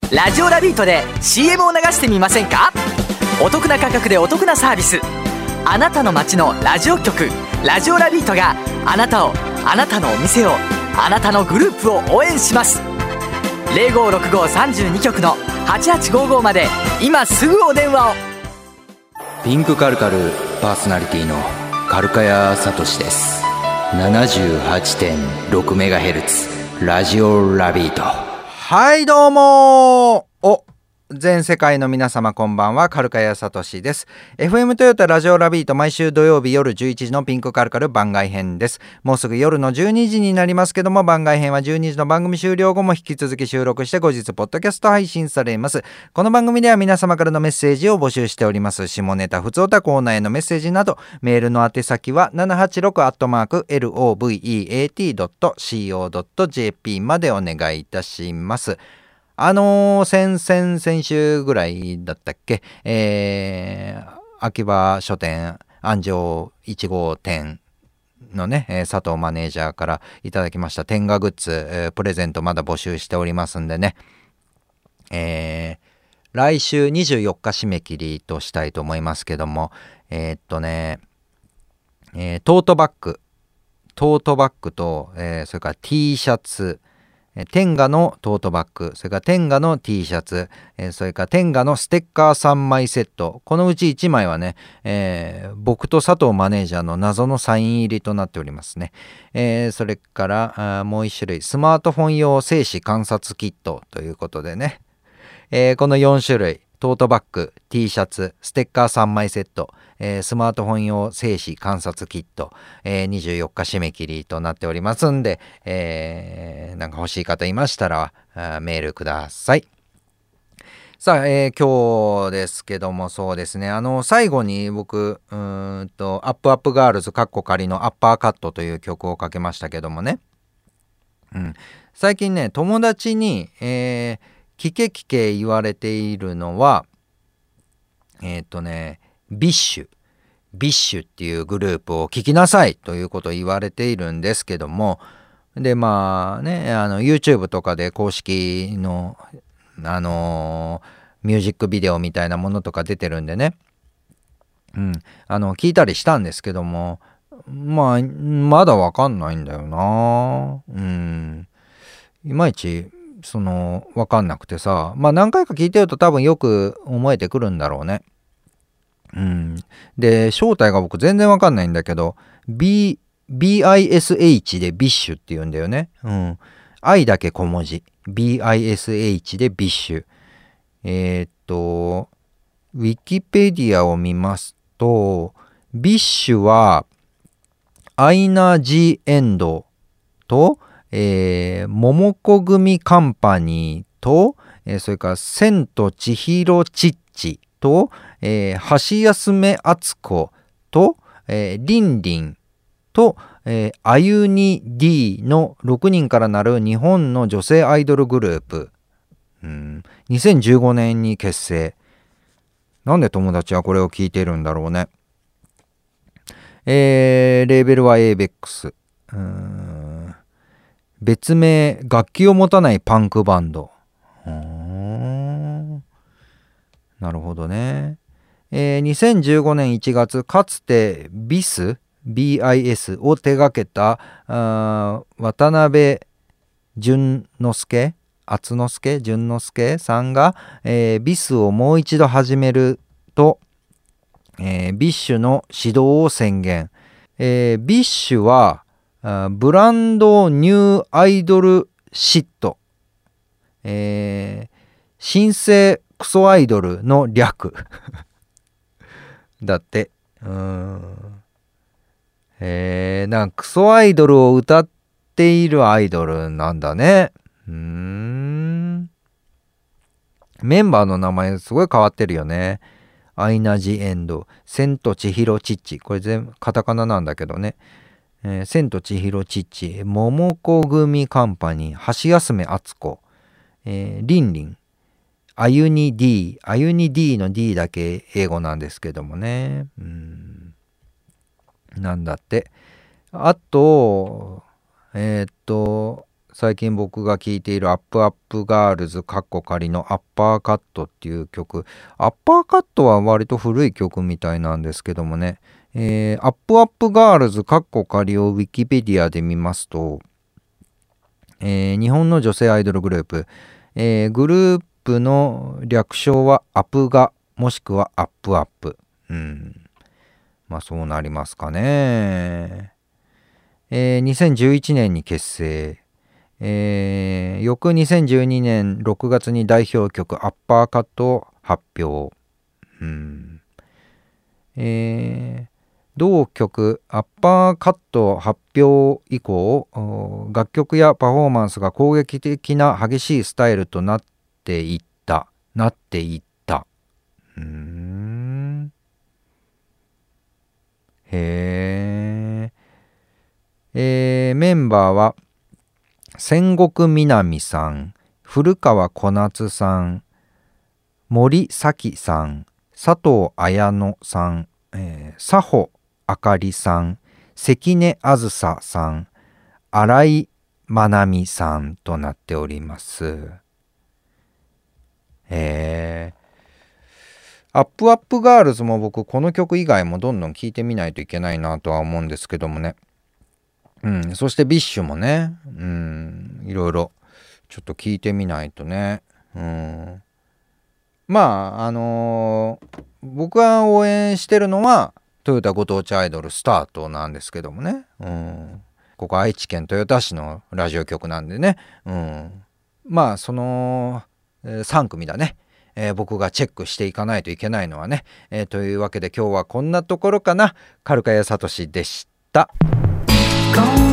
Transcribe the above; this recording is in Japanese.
ラジオラビートで CM を流してみませんか？お得な価格でお得なサービス。あなたの街のラジオ局ラジオラビートがあなたを、あなたのお店を、あなたのグループを応援します。056532局の8855まで今すぐお電話を。 ピンクカルカルパーソナリティのカルカヤサトシです。 78.6MHz ラジオラビート。 はいどうも全世界の皆様こんばんは、カルカヤサトシです。 FM トヨタラジオラビート、毎週土曜日夜11時のピンクカルカル番外編です。もうすぐ夜の12時になりますけども、番外編は12時の番組終了後も引き続き収録して後日ポッドキャスト配信されます。この番組では皆様からのメッセージを募集しております。下ネタ、ふつおた、コーナーへのメッセージなど、メールの宛先は 786@loveat.co.jp までお願いいたします。先週ぐらいだったっけ、秋葉書店安城1号店のね、佐藤マネージャーからいただきました天下グッズ、プレゼントまだ募集しておりますんでね、来週24日締め切りとしたいと思いますけども、トートバッグと、それから T シャツ、天下のトートバッグ、それから天下の T シャツ、それから天下のステッカー3枚セット。このうち1枚はね、僕と佐藤マネージャーの謎のサイン入りとなっておりますね。それからもう1種類、スマートフォン用静止観察キットということでね、この4種類、トートバッグ、T シャツ、ステッカー3枚セット、スマートフォン用静止観察キット、24日締め切りとなっておりますんで、なんか欲しい方いましたらメールください。さあ、今日ですけども、そうですね、最後に僕アップアップガールズカッコ仮のアッパーカットという曲をかけましたけどもね、最近ね友達に、聞け言われているのはビッシュっていうグループを聞きなさいということを言われているんですけども、でまあね、YouTube とかで公式のミュージックビデオみたいなものとか出てるんでね、聞いたりしたんですけども、まだわかんないんだよな。いまいちわかんなくてさ、何回か聞いてると多分よく思えてくるんだろうね。で正体が僕全然わかんないんだけど、BISH でビッシュって言うんだよね。I だけ小文字 BISH でビッシュ。ウィキペディアを見ますと、ビッシュはアイナ・ジ・エンドと、桃子組カンパニーと、それから千と千尋チッチと、橋休め敦子と、リンリンと、あゆに D の6人からなる日本の女性アイドルグループ。2015年に結成。なんで友達はこれを聞いているんだろうね。レーベルは ABEX。別名楽器を持たないパンクバンド。なるほどね。2015年1月、かつてBIS を手掛けた渡辺淳之介さんが、BIS をもう一度始めると、ビッシュの指導を宣言。ビッシュはブランドニューアイドルシット、新生クソアイドルの略だって。なんかクソアイドルを歌っているアイドルなんだね。メンバーの名前すごい変わってるよね。アイナ・ジ・エンド、千と千尋チッチ、これ全部カタカナなんだけどね。千と千尋チッチ、桃子組カンパニー、橋休め敦子、リンリン、あゆに D の D だけ英語なんですけどもね。なんだって。あと最近僕が聴いているアップアップガールズカッコ仮のアッパーカットっていう曲、アッパーカットは割と古い曲みたいなんですけどもね、アップアップガールズカッコ仮をウィキペディアで見ますと、日本の女性アイドルグループ、グループの略称はアプガもしくはアップアップ、まあそうなりますかね。2011年に結成、翌2012年6月に代表曲アッパーカットを発表。同曲アッパーカット発表以降、楽曲やパフォーマンスが攻撃的な激しいスタイルとなっていった。メンバーは千石みなみさん、古川小夏さん、森咲さん、佐藤綾乃さん、佐穂あかりさん、関根あずささん、新井まなみさんとなっております。アップアップガールズも僕この曲以外もどんどん聴いてみないといけないなとは思うんですけどもね。そしてビッシュもね、いろいろちょっと聴いてみないとね。まあ僕が応援してるのはトヨタご当地アイドルスタートなんですけどもね。ここ愛知県豊田市のラジオ局なんでね。まあその3組だね。僕がチェックしていかないといけないのはね。というわけで今日はこんなところかな。カルカヤサトシでした。